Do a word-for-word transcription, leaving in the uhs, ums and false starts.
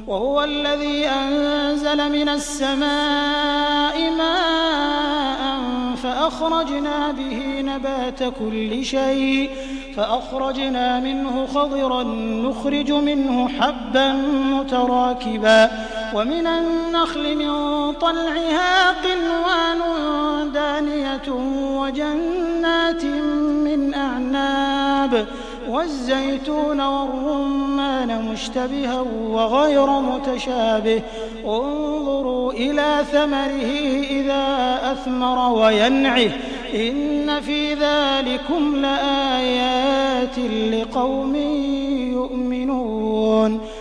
وهو الذي أنزل من السماء ماء فأخرجنا به نبات كل شيء فأخرجنا منه خضرا نخرج منه حبا متراكبا ومن النخل من طلعها قنوان دانية وجنات من أعناب والزيتون والرمان مشتبها وغير متشابه انظروا إلى ثمره إذا أثمر وينعه إن في ذلكم لآيات لقوم يؤمنون